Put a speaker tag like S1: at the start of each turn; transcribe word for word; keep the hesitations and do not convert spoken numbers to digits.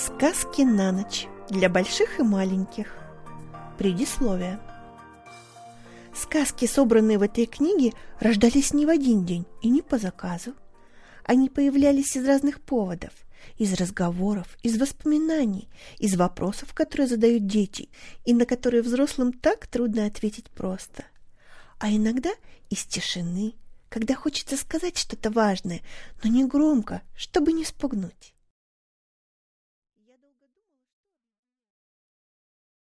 S1: Сказки на ночь для больших и маленьких. Предисловие. Сказки, собранные в этой книге, рождались не в один день и не по заказу. Они появлялись из разных поводов, из разговоров, из воспоминаний, из вопросов, которые задают дети и на которые взрослым так трудно ответить просто. А иногда из тишины, когда хочется сказать что-то важное, но не громко, чтобы не спугнуть.